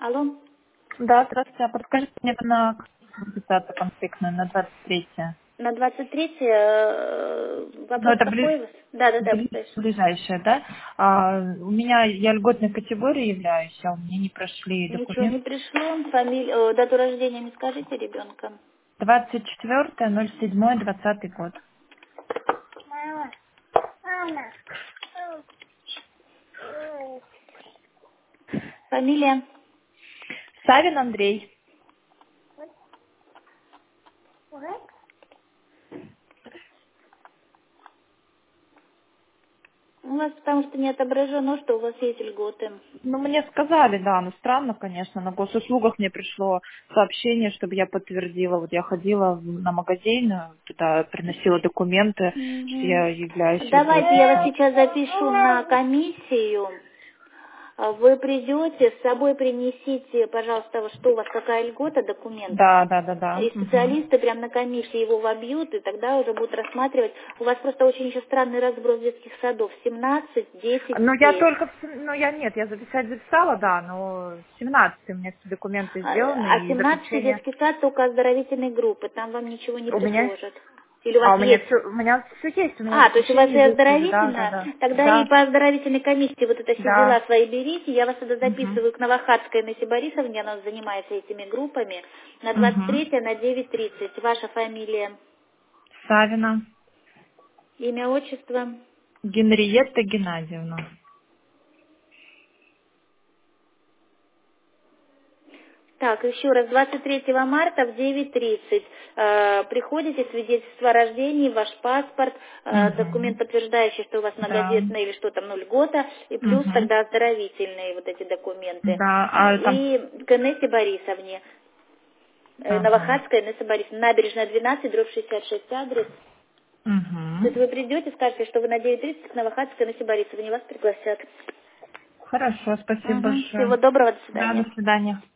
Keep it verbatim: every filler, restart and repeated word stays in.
Алло. Да, здравствуйте. А подскажите мне на записаться конфликтную на двадцать третье? На двадцать третье э, Ну, вопрос это какой у бли- вас? Да, да, да, бли- слышу. ближайшее, да? А, у меня, я льготной категории являюсь, а у меня не прошли Ничего не документы. пришло. Фамилию, э, дату рождения не скажите ребенка. двадцать четвёртое ноль седьмое двадцатый год. Фамилия. Савин Андрей. У вас потому что не отображено, что у вас есть льготы. Ну, мне сказали, да, ну странно, конечно, на госуслугах мне пришло сообщение, чтобы я подтвердила. Вот я ходила в- на магазин, э, туда приносила документы, что Мгм. я являюсь Давайте я вас льготником. сейчас запишу на комиссию. А Вы придете, с собой принесите, пожалуйста, что у вас, какая льгота, документ. Да, да, да, да. И Мгм. специалисты прямо на комиссии его вобьют, и тогда уже будут рассматривать. У вас просто очень еще странный разброс детских садов. семнадцать, десять, Ну, я семь. только, в сем- ну, я нет, я записать записала, да, но семнадцать у меня все документы А сделаны а и семнадцатый заключение. детский сад только оздоровительной группы, там вам ничего не У меня, предложат. Или у вас а у меня есть? все, у меня все есть, у меня А, то есть у вас и заключение есть уже, да, да, оздоровительная, да, тогда и да, по оздоровительной комиссии вот это все дела да. свои берите, я вас тогда Угу. записываю к Новохадской Инессе Борисовне, она занимается этими группами, на двадцать Угу. третье на девять тридцать. Ваша фамилия, Савина имя, отчество. Генриетта Геннадьевна. Так, еще раз, двадцать третьего марта в девять тридцать э, приходите, свидетельство о рождении, ваш паспорт, э, Угу. документ, подтверждающий, что у вас Да. многодетная или что там, ну, льгота, и плюс Угу. тогда оздоровительные вот эти документы. Да, а там, И к Инессе Борисовне. Э, ага. Новохадская, Инесса Борисовна, набережная двенадцать, дробь шестьдесят шесть адрес. То есть Угу. вы придете, скажете, что вы на девять тридцать к Новохадской, Инессе Борисовне, вас пригласят. Хорошо, спасибо Угу. Всего большое. доброго, до Да, до свидания. свидания.